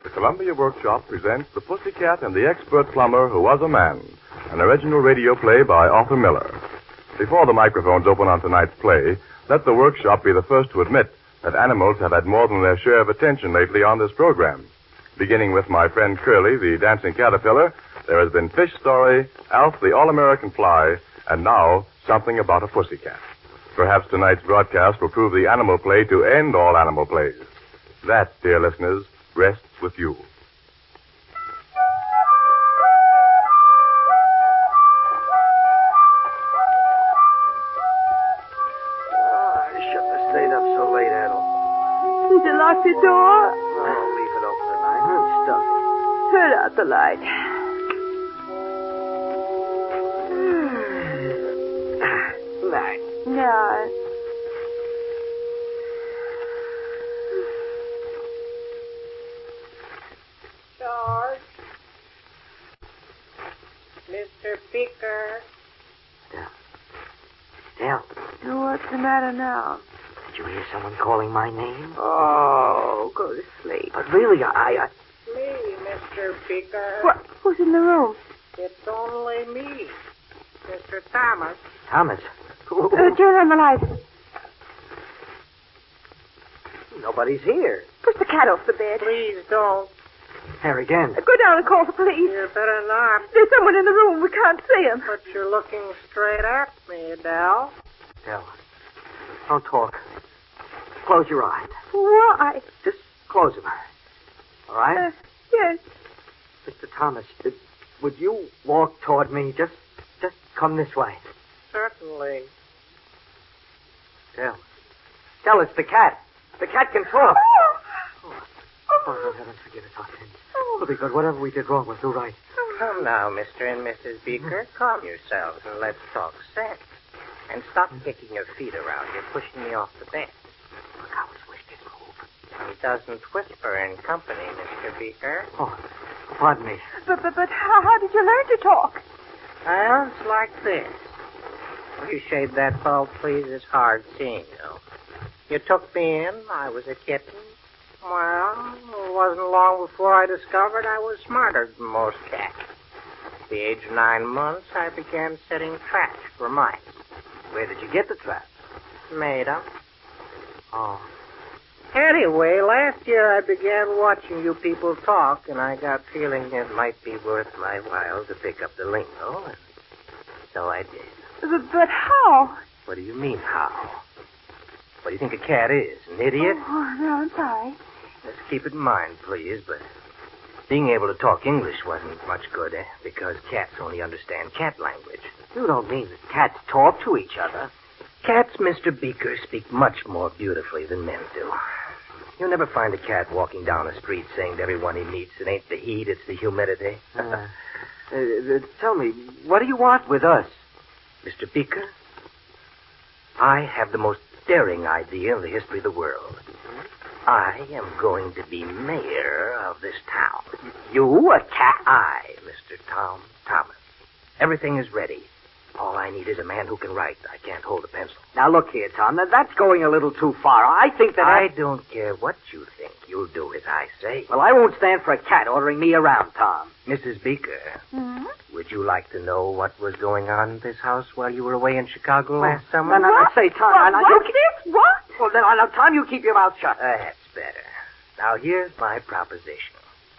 The Columbia Workshop presents The Pussycat and the Expert Plumber Who Was a Man, an original radio play by Arthur Miller. Before the microphones open on tonight's play, let the Workshop be the first to admit that animals have had more than their share of attention lately on this program. Beginning with my friend Curly, the dancing caterpillar, there has been Fish Story, Alf the All-American Fly, and now something about a pussycat. Perhaps tonight's broadcast will prove the animal play to end all animal plays. That, dear listeners, rests with you. I shouldn't have stayed up so late, Adel. Did you lock the door? Oh, leave it open tonight. I'm stuffy. Turn out the light. Night. No. George. Mr. Beaker. Dell, What's the matter now? did you hear someone calling my name? Oh, go to sleep. But really, I... Me, Mr. Beaker. What? Who's in the room? It's only me, Mr. Thomas. Thomas. Turn on the light. Nobody's here. Push the cat off the bed. Please don't. There again. Go down and call the police. You better not. There's someone in the room. We can't see him. But you're looking straight at me, Adele. Dell, don't talk. Close your eyes. Why? Just close them. All right? Yes. Mr. Thomas, would you walk toward me? Just come this way. Certainly. Dell, it's the cat. The cat can talk. Oh, heavens, forgive us our sins. Well, because whatever we did wrong, we'll do right. Come now, Mr. and Mrs. Beaker. Calm yourselves and let's talk sense. And stop kicking your feet around. You're pushing me off the bed. Look how his whiskers move. He doesn't whisper in company, Mr. Beaker. Oh, pardon me. But how did you learn to talk? Well, it's like this. Will you shade that bulb, please? It's hard seeing, though. You took me in. I was a kitten. Well, it wasn't long before I discovered I was smarter than most cats. At the age of 9 months, I began setting traps for mice. Where did you get the traps? Made 'em. Oh. Anyway, last year I began watching you people talk, and I got feeling it might be worth my while to pick up the lingo, and so I did. But how? What do you mean, how? What do you think a cat is, an idiot? Oh, no, I'm sorry. Let's keep it in mind, please, but being able to talk English wasn't much good, because cats only understand cat language. You don't mean that cats talk to each other? Cats, Mr. Beaker, speak much more beautifully than men do. You'll never find a cat walking down a street saying to everyone he meets, it ain't the heat, it's the humidity. Tell me, what do you want with us? Mr. Beaker, I have the most daring idea in the history of the world. I am going to be mayor of this town. You, a cat? I, Mr. Tom Thomas. Everything is ready. All I need is a man who can write. I can't hold a pencil. Now, look here, Tom. That's going a little too far. I think that I don't care what you think. You'll do as I say. Well, I won't stand for a cat ordering me around, Tom. Mrs. Beaker, Hmm? would you like to know what was going on in this house while you were away in Chicago last summer? No, say, Tom. What's this? What? Well, now, Tom, you keep your mouth shut. That's better. Now, here's my proposition.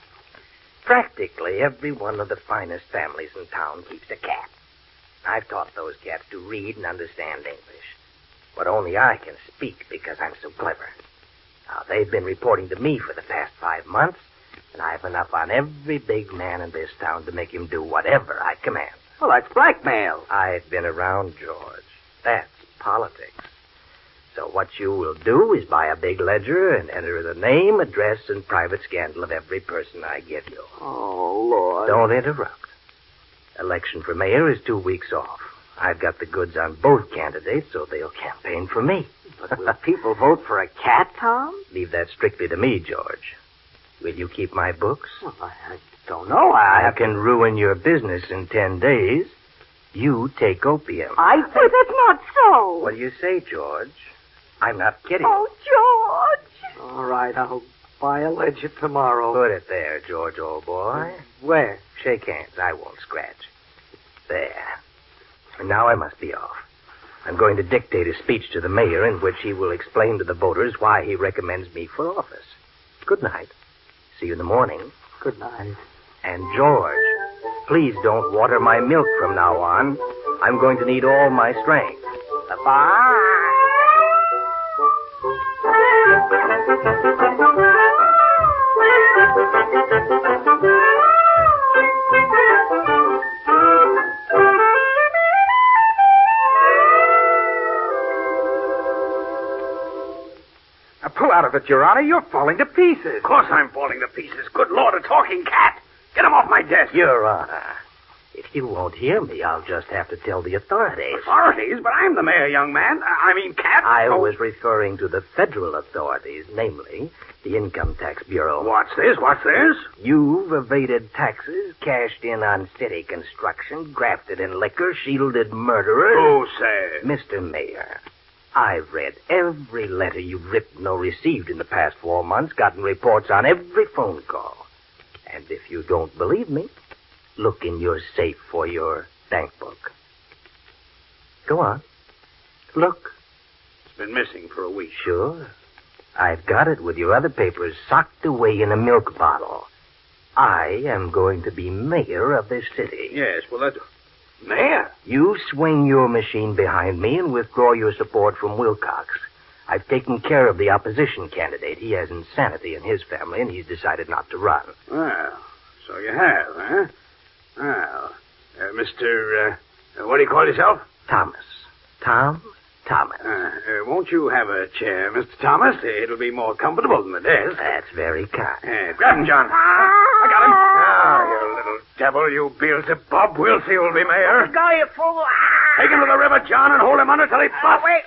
Practically every one of the finest families in town keeps a cat. I've taught those cats to read and understand English. But only I can speak because I'm so clever. Now, they've been reporting to me for the past 5 months, and I've been up on every big man in this town to make him do whatever I command. Well, that's blackmail. I've been around, George. That's politics. So what you will do is buy a big ledger and enter the name, address, and private scandal of every person I give you. Oh, Lord. Don't interrupt. Election for mayor is 2 weeks off. I've got the goods on both candidates, so they'll campaign for me. But will people vote for a cat, Tom? Leave that strictly to me, George. Will you keep my books? Well, I don't know. I can ruin your business in 10 days. You take opium. But that's not so. What do you say, George? I'm not kidding. Oh, George. All right, I'll I'll ledge it tomorrow. Put it there, George, old boy. Where? Shake hands. I won't scratch. There. And now I must be off. I'm going to dictate a speech to the mayor in which he will explain to the voters why he recommends me for office. Good night. See you in the morning. Good night. And George, please don't water my milk from now on. I'm going to need all my strength. Bye-bye. Pull out of it, Your Honor. You're falling to pieces. Of course I'm falling to pieces. Good Lord, a talking cat. Get him off my desk. Your Honor, if you won't hear me, I'll just have to tell the authorities. Authorities? But I'm the mayor, young man. I mean, cat. I was referring to the federal authorities, namely the Income Tax Bureau. What's this? What's this? You've evaded taxes, cashed in on city construction, grafted in liquor, shielded murderers. Who said? Mr. Mayor, I've read every letter you've written or received in the past 4 months, gotten reports on every phone call. And if you don't believe me, look in your safe for your bank book. Go on. Look. It's been missing for a week. Sure. I've got it with your other papers socked away in a milk bottle. I am going to be mayor of this city. Yes, well, that's... Mayor? You swing your machine behind me and withdraw your support from Wilcox. I've taken care of the opposition candidate. He has insanity in his family, and he's decided not to run. Well, so you have, huh? Well, Mr. What do you call yourself? Thomas. Tom Thomas. Won't you have a chair, Mr. Thomas? It'll be more comfortable than the desk. That's very kind. Grab him, John. I got him. Ah, you little devil, you Beelzebub. We'll see who'll be mayor. Go, you fool. Take him to the river, John, and hold him under till he busts. Wait.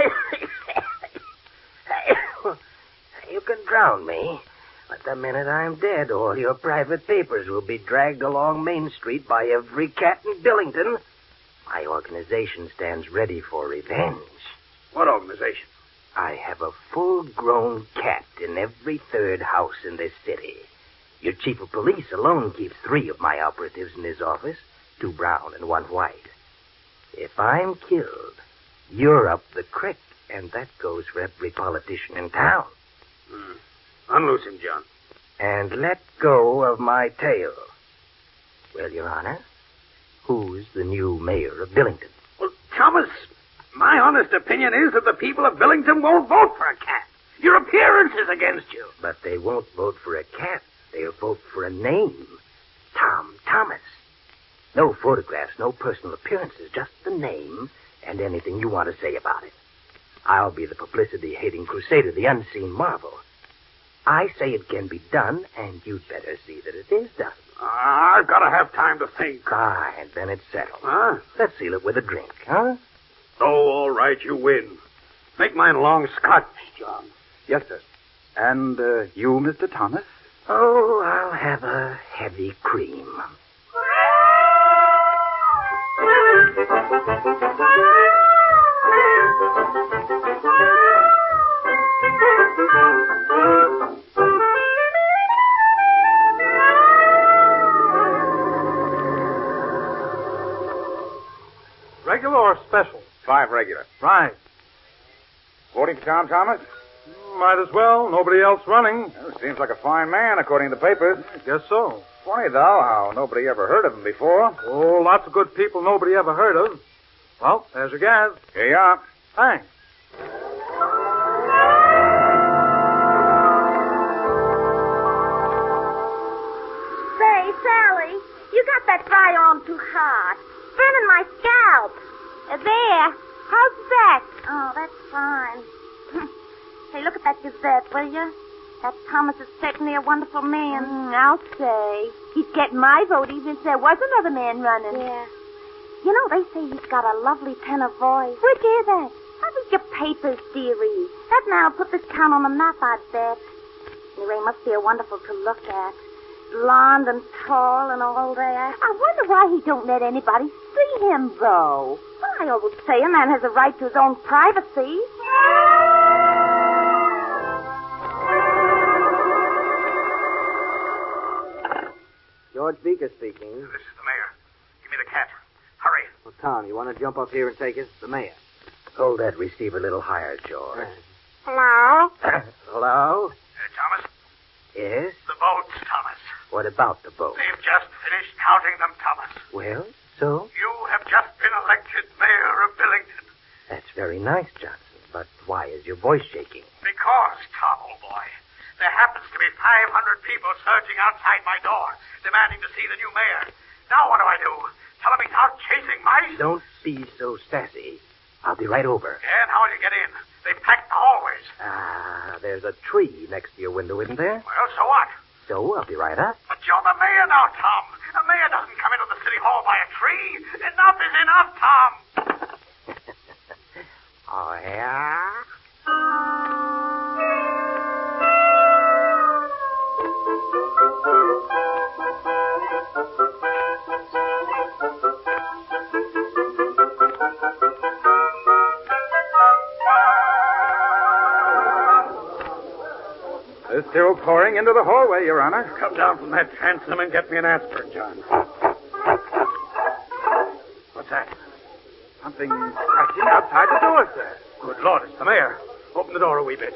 You can drown me, but the minute I'm dead, all your private papers will be dragged along Main Street by every cat in Billington. My organization stands ready for revenge. What organization? I have a full-grown cat in every third house in this city. Your chief of police alone keeps 3 of my operatives in his office, 2 brown and 1 white. If I'm killed, you're up the creek, and that goes for every politician in town. Unloose him, John. And let go of my tail. Well, Your Honor, who's the new mayor of Billington? Well, Thomas, my honest opinion is that the people of Billington won't vote for a cat. Your appearance is against you. But they won't vote for a cat. They'll vote for a name. Tom Thomas. No photographs, no personal appearances, just the name and anything you want to say about it. I'll be the publicity-hating crusader, the unseen marvel. I say it can be done, and you'd better see that it is done. I've got to have time to think. Fine, then it's settled. Huh? Let's seal it with a drink, huh? Oh, all right, you win. Make mine long scotch, John. Yes, sir. And you, Mr. Thomas? Oh, I'll have a heavy cream. Regular or special? 5 regular. Right. Voting for Tom Thomas? Might as well. Nobody else running. Well, seems like a fine man, according to the papers. I guess so. Funny, though, how nobody ever heard of him before. Oh, lots of good people nobody ever heard of. Well, there's your gas. Here you are. Thanks. Say, Sally, you got that firearm too hot. Burning my scalp. There. How's that? Oh, that's fine. Hey, look at that Gazette, will you? That Thomas is certainly a wonderful man. I'll say. He's getting my vote even if there was another man running. Yeah. You know, they say he's got a lovely tenor voice. Where'd you hear that? I read your papers, dearie. That man'll put this town on the map, I bet. Anyway, he must be a wonderful to look at. Blonde and tall and all that. I wonder why he don't let anybody see him, though. Well, I always say a man has a right to his own privacy. George Beaker speaking. This is the mayor. Give me the cat. Hurry. Well, Tom, you want to jump up here and take it? The mayor. Hold that receiver a little higher, George. Hello? Hello? Thomas? Yes? The boats, Thomas. What about the boat? They've just finished counting them, Thomas. Well, so? You have just been elected mayor of Billington. That's very nice, Johnson. But why is your voice shaking? Because, Tom, old boy, there happens to be 500 people surging outside my door, demanding to see the new mayor. Now what do? Tell them he's out chasing mice? Don't be so sassy. I'll be right over. And how'll you get in? They packed the hallways. There's a tree next to your window, isn't there? Well, so what? So I'll be right up. But you're the mayor now, Tom. A mayor doesn't come into the city hall by a tree. Enough is enough, Tom. Oh, yeah? They're still pouring into the hallway, Your Honor. Come down from that transom and get me an aspirin, John. What's that? Something scratching outside the door, sir. Good Lord, it's the mayor. Open the door a wee bit.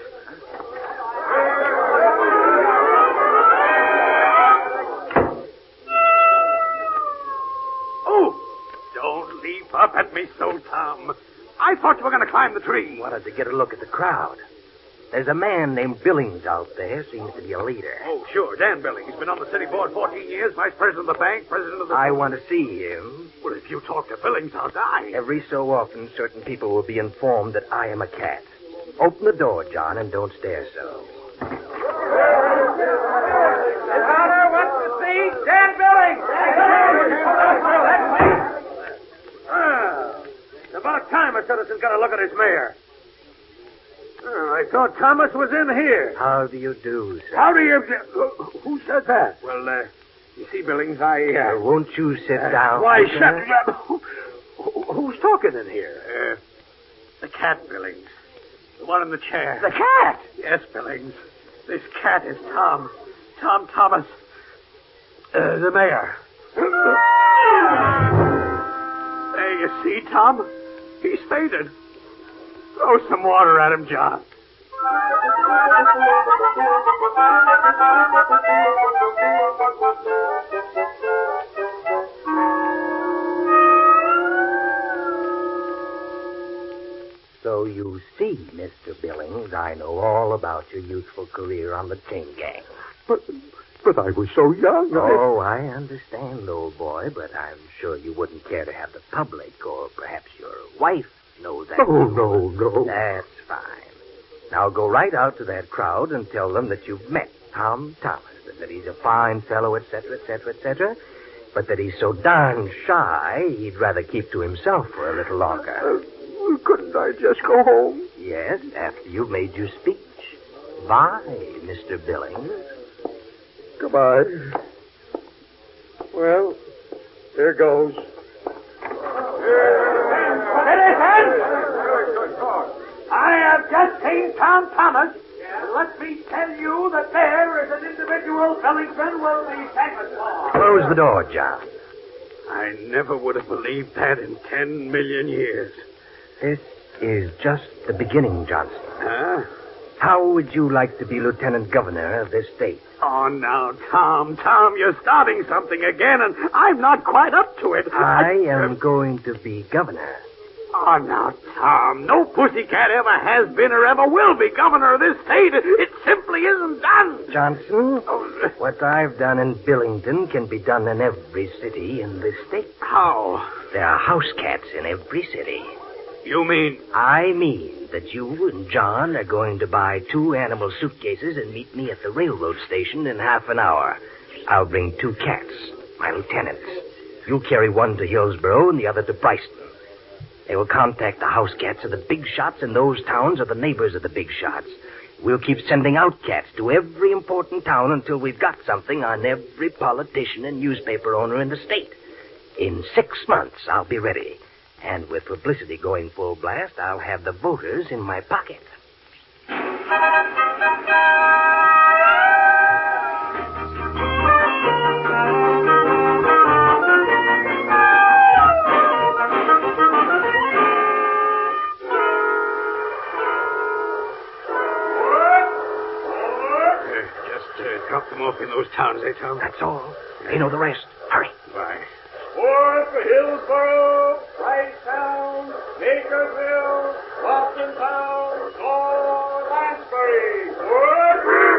Oh, don't leap up at me so, Tom. I thought you were going to climb the tree. Wanted to get a look at the crowd. There's a man named Billings out there. Seems to be a leader. Oh, sure, Dan Billings. He's been on the city board 14 years, vice president of the bank, president of the... I want to see him. Well, if you talk to Billings, I'll die. Every so often, certain people will be informed that I am a cat. Open the door, John, and don't stare so. His Honor wants to see Dan Billings. It's about time a citizen got a look at his mayor. I thought Thomas was in here. How do you do, sir? How do you... Who said that? Well, you see, Billings, Won't you sit down? Why, sir? shut up. Who's talking in here? The cat, Billings. The one in the chair. The cat? Yes, Billings. This cat is Tom. Tom Thomas. The mayor. There you see, Tom. He's fainted. Throw some water at him, John. So you see, Mr. Billings, I know all about your youthful career on the chain gang. But I was so young. Oh, I understand, old boy, but I'm sure you wouldn't care to have the public or perhaps your wife know that. Oh, no. That's fine. Now go right out to that crowd and tell them that you've met Tom Thomas, and that he's a fine fellow, etc., etc., etc., but that he's so darn shy he'd rather keep to himself for a little longer. Couldn't I just go home? Yes, after you've made your speech. Bye, Mr. Billings. Goodbye. Well, here goes. I have just seen Tom Thomas. And let me tell you that there is an individual Billington will be famous for. Close the door, John. I never would have believed that in 10 million years. This is just the beginning, Johnson. Huh? How would you like to be Lieutenant Governor of this state? Oh, now, Tom, you're starting something again, and I'm not quite up to it. I am going to be governor. Oh, now, Tom, no pussycat ever has been or ever will be governor of this state. It simply isn't done. Johnson, what I've done in Billington can be done in every city in this state. How? There are house cats in every city. You mean? I mean that you and John are going to buy 2 animal suitcases and meet me at the railroad station in half an hour. I'll bring 2 cats, my lieutenants. You carry one to Hillsboro and the other to Bryston. They will contact the house cats of the big shots in those towns or the neighbors of the big shots. We'll keep sending out cats to every important town until we've got something on every politician and newspaper owner in the state. In 6 months, I'll be ready. And with publicity going full blast, I'll have the voters in my pocket. Drop them off in those towns, Tom? That's all. They know the rest. Hurry. Bye. Forward for Hillsborough, Wrightstown, Bakersville, Boston Town, or Lansbury. Forward!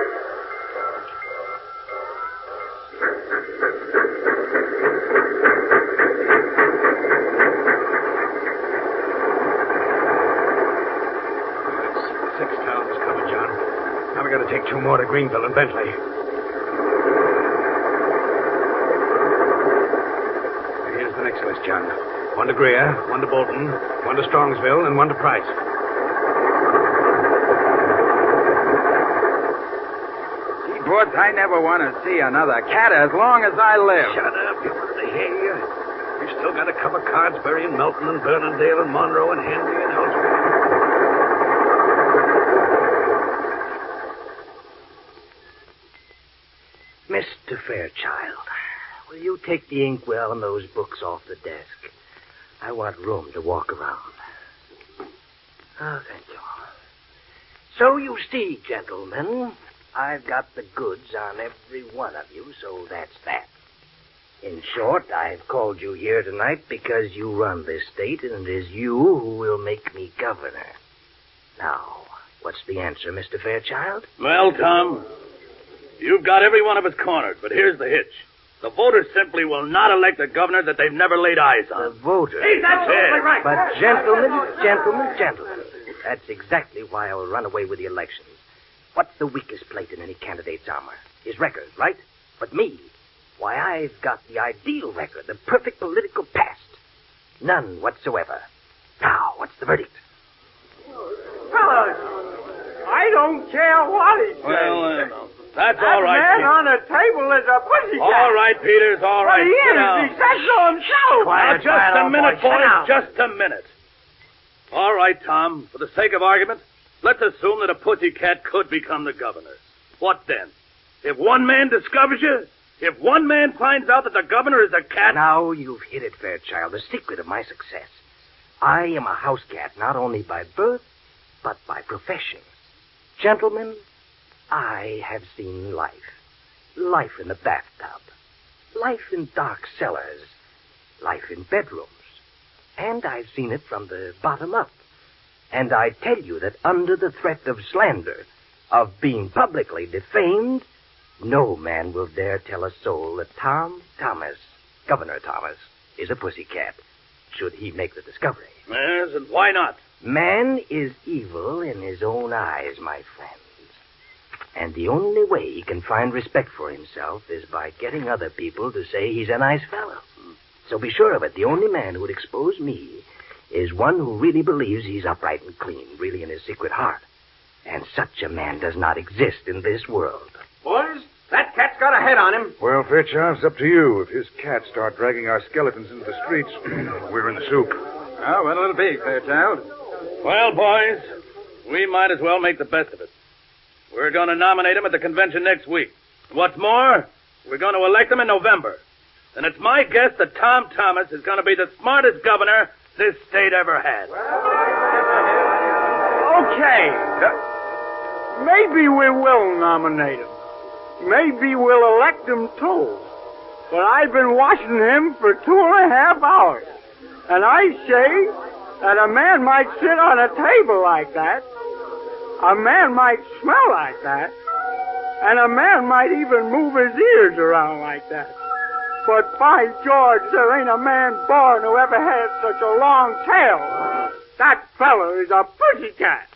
Six towns covered, John. Now we got to take 2 more to Greenville and Bentley. Here's the next list, John. 1 to Greer, 1 to Bolton, 1 to Strongsville, and 1 to Price. Gee, Boots, I never want to see another cat as long as I live. Shut up. You wanted to hear you. We still got to cover Cardsbury and Melton and Bernardale and Monroe and Henry and Ellsworth. Mr. Fairchild, will you take the inkwell and those books off the desk? I want room to walk around. Oh, thank you. So you see, gentlemen, I've got the goods on every one of you, so that's that. In short, I've called you here tonight because you run this state, and it is you who will make me governor. Now, what's the answer, Mr. Fairchild? Well, Tom, you've got every one of us cornered, but here's the hitch. The voters simply will not elect a governor that they've never laid eyes The on. voters. He's absolutely right. But gentlemen, that's exactly why I will run away with the elections. What's the weakest plate in any candidate's armor? His record, right? But me, why, I've got the ideal record, the perfect political past. None whatsoever. Now, what's the verdict? Fellas, I don't care what he says. Well, that's that all right, man Peter. on the table is a pussycat. All right, Peters, all right. Well, he Sit is. down. He said so himself. Now, just a minute, boy. Sit down. boys. Just a minute. All right, Tom. For the sake of argument, let's assume that a pussycat could become the governor. What then? If one man discovers you, if one man finds out that the governor is a cat... Now you've hit it, Fairchild, the secret of my success. I am a house cat, not only by birth, but by profession. Gentlemen, I have seen life. Life in the bathtub. Life in dark cellars. Life in bedrooms. And I've seen it from the bottom up. And I tell you that under the threat of slander, of being publicly defamed, no man will dare tell a soul that Tom Thomas, Governor Thomas, is a pussycat, should he make the discovery. Yes, and why not? Man is evil in his own eyes, my friends. And the only way he can find respect for himself is by getting other people to say he's a nice fellow. So be sure of it, the only man who would expose me is one who really believes he's upright and clean, really in his secret heart. And such a man does not exist in this world. Boys, that cat's got a head on him. Well, Fairchild, it's up to you. If his cats start dragging our skeletons into the streets, we're in the soup. Oh, well, it'll be, Fairchild. Well, boys, we might as well make the best of it. We're going to nominate him at the convention next week. What's more, we're going to elect him in November. And it's my guess that Tom Thomas is going to be the smartest governor this state ever had. Okay. Maybe we will nominate him. Maybe we'll elect him, too. But I've been watching him for 2.5 hours. And I say that a man might sit on a table like that. A man might smell like that. And a man might even move his ears around like that. But by George, there ain't a man born who ever had such a long tail. That fellow is a pussycat.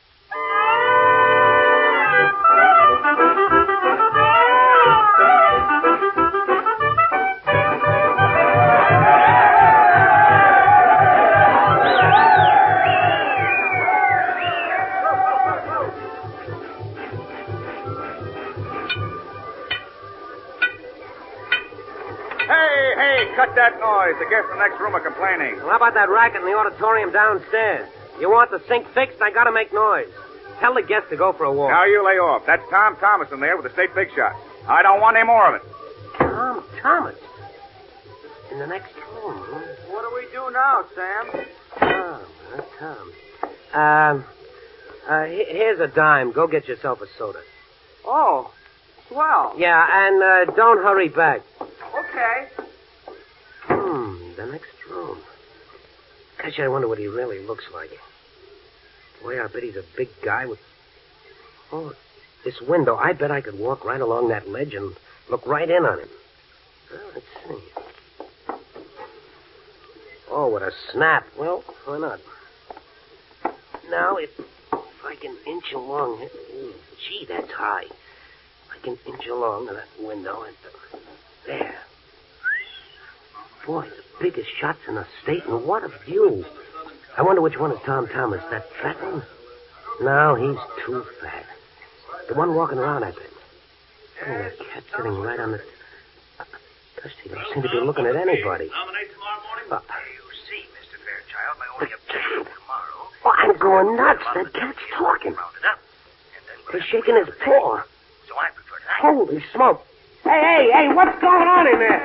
Cut that noise. The guests in the next room are complaining. Well, how about that racket in the auditorium downstairs? You want the sink fixed, I gotta make noise. Tell the guests to go for a walk. Now you lay off. That's Tom Thomas in there with the state big shot. I don't want any more of it. Tom Thomas? In the next room, huh? What do we do now, Sam? Tom. Here's a dime. Go get yourself a soda. Oh. Swell. Yeah, and don't hurry back. Okay. The next room. Gosh, I wonder what he really looks like. Boy, I bet he's a big guy with... Oh, this window. I bet I could walk right along that ledge and look right in on him. Well, let's see. Oh, what a snap. Well, why not? Now, if I can inch along here... Gee, that's high. I can inch along to that window and... There. Boy, the biggest shots in the state, and what a view. I wonder which one is Tom Thomas, that fat one? No, he's too fat. The one walking around, I bet. Oh, that cat sitting right on the... Gosh, he don't seem to be looking at anybody. Nominate tomorrow morning? You see, Mr. Fairchild, my only cat. objective tomorrow... Oh, I'm going nuts. That cat's talking. He's shaking his paw. So I prefer to... Holy smoke. Hey, what's going on in there?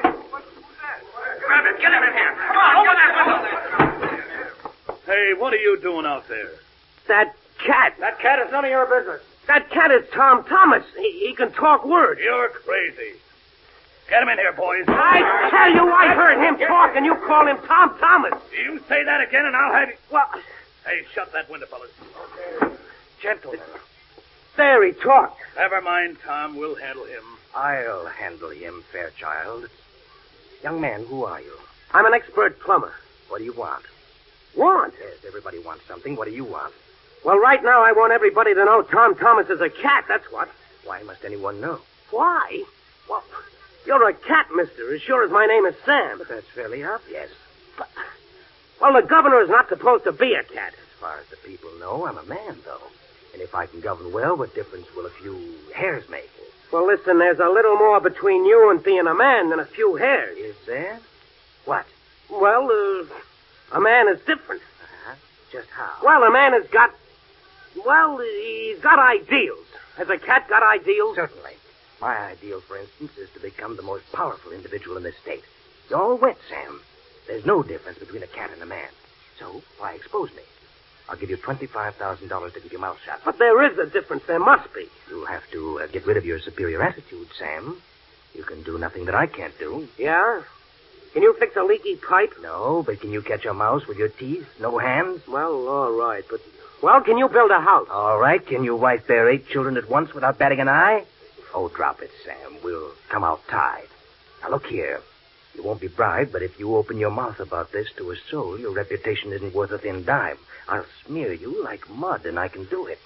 Grab it, get him in here. Come on, open that window. Hey, what are you doing out there? That cat. That cat is none of your business. That cat is Tom Thomas. He can talk words. You're crazy. Get him in here, boys. I tell you, I heard him talk, and you call him Tom Thomas. You say that again, and I'll have you... Well... Hey, shut that window, fellas. Okay. Gentlemen. There he talked. Never mind, Tom. We'll handle him. I'll handle him, Fairchild. Young man, who are you? I'm an expert plumber. What do you want? Want? Yes, everybody wants something. What do you want? Well, right now I want everybody to know Tom Thomas is a cat, that's what. Why must anyone know? Why? Well, you're a cat, mister, as sure as my name is Sam. But that's fairly obvious. But, well, the governor is not supposed to be a cat. As far as the people know, I'm a man, though. And if I can govern well, what difference will a few hairs make? Well, listen, there's a little more between you and being a man than a few hairs. Is there? What? Well, a man is different. Uh-huh. Just how? Well, a man has got... Well, he's got ideals. Has a cat got ideals? Certainly. My ideal, for instance, is to become the most powerful individual in this state. You're all wet, Sam. There's no difference between a cat and a man. So, why expose me? I'll give you $25,000 to keep your mouth shut. But there is a difference. There must be. You'll have to get rid of your superior attitude, Sam. You can do nothing that I can't do. Yeah? Can you fix a leaky pipe? No, but can you catch a mouse with your teeth? No hands? Well, all right, but... Well, can you build a house? All right. Can you wife bear 8 children at once without batting an eye? Oh, drop it, Sam. We'll come out tied. Now, look here. You won't be bribed, but if you open your mouth about this to a soul, your reputation isn't worth a thin dime. I'll smear you like mud, and I can do it.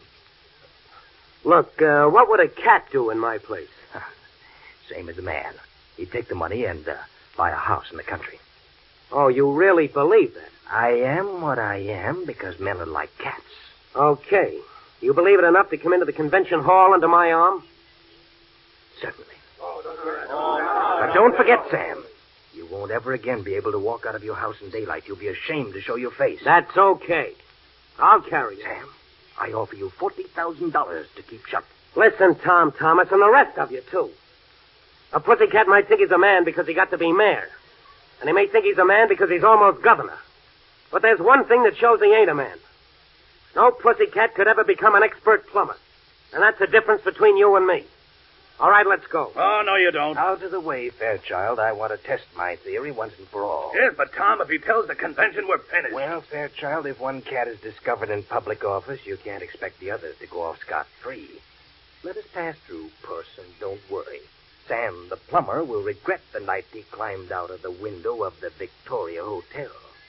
Look, what would a cat do in my place? Same as a man. He'd take the money and buy a house in the country. Oh, you really believe that? I am what I am because men are like cats. Okay. You believe it enough to come into the convention hall under my arm? Certainly. But don't forget, Sam. You won't ever again be able to walk out of your house in daylight. You'll be ashamed to show your face. That's okay. I'll carry it. Sam, I offer you $40,000 to keep shut. Listen, Tom Thomas, and the rest of you, too. A pussycat might think he's a man because he got to be mayor. And he may think he's a man because he's almost governor. But there's one thing that shows he ain't a man. No pussycat could ever become an expert plumber. And that's the difference between you and me. All right, let's go. Oh, no, you don't. Out of the way, Fairchild. I want to test my theory once and for all. Yes, but, Tom, if he tells the convention, we're finished. Well, Fairchild, if one cat is discovered in public office, you can't expect the others to go off scot-free. Let us pass through, Puss, and don't worry. Sam, the plumber, will regret the night he climbed out of the window of the Victoria Hotel.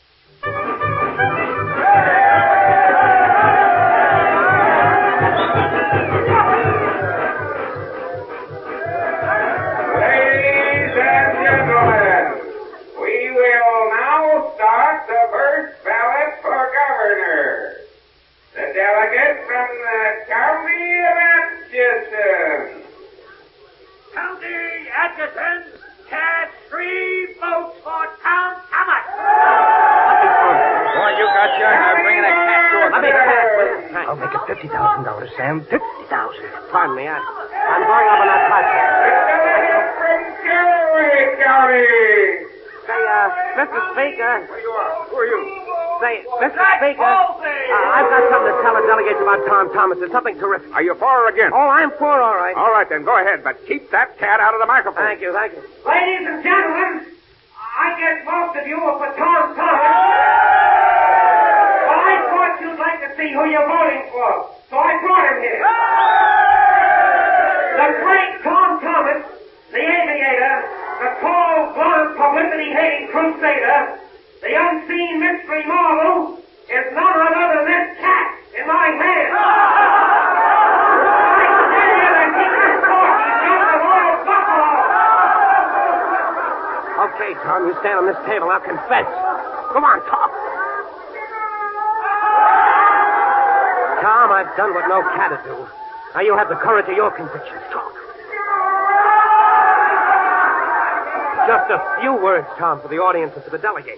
Ladies and gentlemen, we will now start the first ballot for governor. The delegate from the county of Atchison. County Atchison cast 3 votes for Tom Thomas. Boy, you got your hair bringing a cat to a... Let me pass. I'll make it $50,000, Sam. $50,000. Pardon me, I'm going up on that platform. The delegate from Galway County. Say, Mr. Speaker. Who are you? Say, Mr. Speaker, I've got something to tell the delegates about Tom Thomas. It's something terrific. Are you for or against? Oh, I'm for, all right. All right, then, go ahead, but keep that cat out of the microphone. Thank you. Ladies and gentlemen, I guess most of you are for Tom Thomas. Well, I thought you'd like to see who you're voting for, so I brought him here. The great Tom Thomas, the aviator, the tall, blonde, publicity-hating crusader, the unseen mystery marvel, is none other than this cat in my hand. I tell you that he can talk. He's got the royal buffalo. Okay, Tom, you stand on this table. Now confess. Come on, talk. Tom, I've done what no cat would do. Now you have the courage of your convictions. Talk. Just a few words, Tom, for the audience and for the delegates.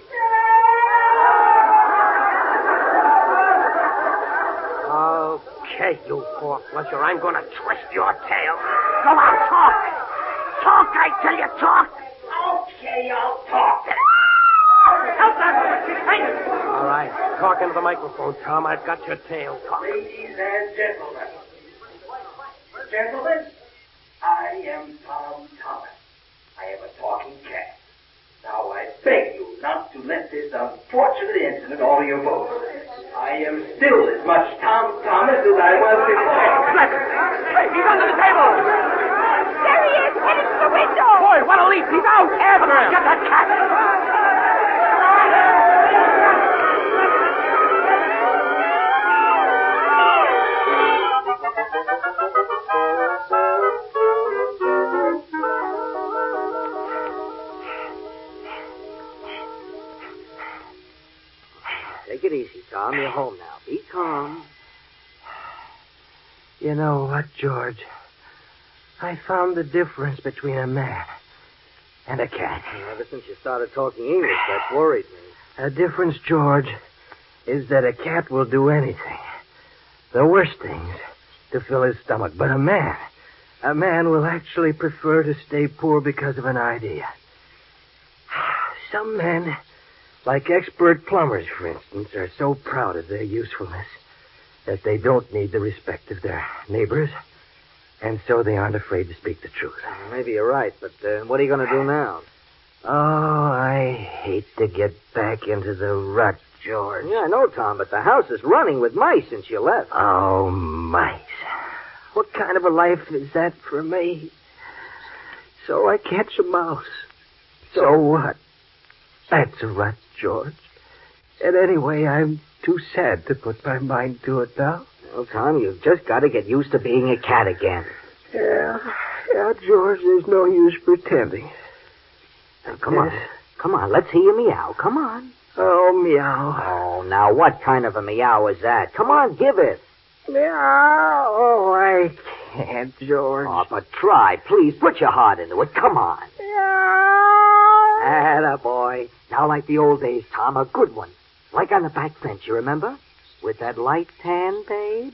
Okay, you four-flusher, I'm going to twist your tail. Go on, talk. Talk, I tell you, talk. Okay, I'll talk. Help that. Hey. All right, talk into the microphone, Tom. I've got your tail. Talk. Ladies and gentlemen. Gentlemen, I am Tom Thomas. I am a talking cat. Now, I beg you not to let this unfortunate incident alter your vote. I am still as much Tom Thomas as I was before. Hey, he's under the table. There he is, heading to the window. Boy, what a leap. He's out. After him. Get that cat. Take it easy, Tom. You're home now. Be calm. You know what, George? I found the difference between a man and a cat. Ever since you started talking English, that's worried me. The difference, George, is that a cat will do anything. The worst things to fill his stomach. But a man will actually prefer to stay poor because of an idea. Some men, like expert plumbers, for instance, are so proud of their usefulness that they don't need the respect of their neighbors, and so they aren't afraid to speak the truth. Maybe you're right, but what are you going to do now? Oh, I hate to get back into the rut, George. Yeah, I know, Tom, but the house is running with mice since you left. Oh, mice. What kind of a life is that for me? So I catch a mouse. So what? That's a rut, George. And anyway, I'm too sad to put my mind to it now. Well, Tom, you've just got to get used to being a cat again. Yeah, George, there's no use pretending. Now, come on, let's hear you meow. Come on. Oh, meow. Oh, now, what kind of a meow is that? Come on, give it. Meow. Oh, I can't, George. Oh, but try. Please, put your heart into it. Come on. Meow. Attaboy. Now, like the old days, Tom, a good one. Like on the back fence, you remember? With that light tan, babe?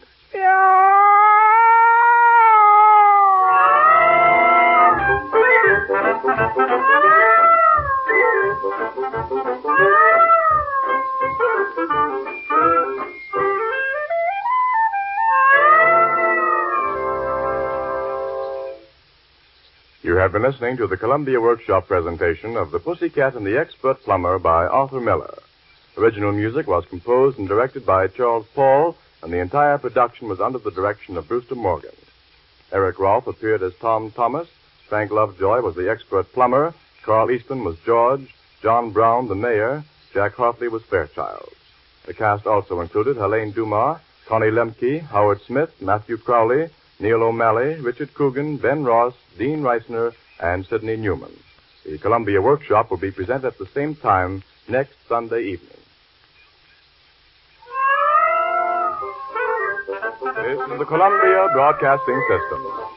You have been listening to the Columbia Workshop presentation of The Pussycat and the Expert Plumber by Arthur Miller. Original music was composed and directed by Charles Paul, and the entire production was under the direction of Brewster Morgan. Eric Rolfe appeared as Tom Thomas, Frank Lovejoy was the expert plumber, Carl Eastman was George, John Brown the mayor, Jack Hartley was Fairchild. The cast also included Helene Dumas, Connie Lemke, Howard Smith, Matthew Crowley, Neil O'Malley, Richard Coogan, Ben Ross, Dean Reisner, and Sidney Newman. The Columbia Workshop will be presented at the same time next Sunday evening. This is the Columbia Broadcasting System.